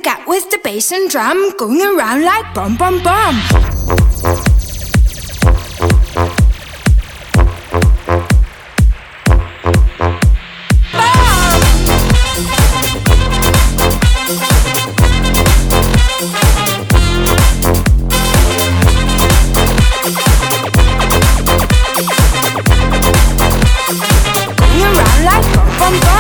cat with the bass and drum, going around like bum bum bum. Going around like bum bum bum.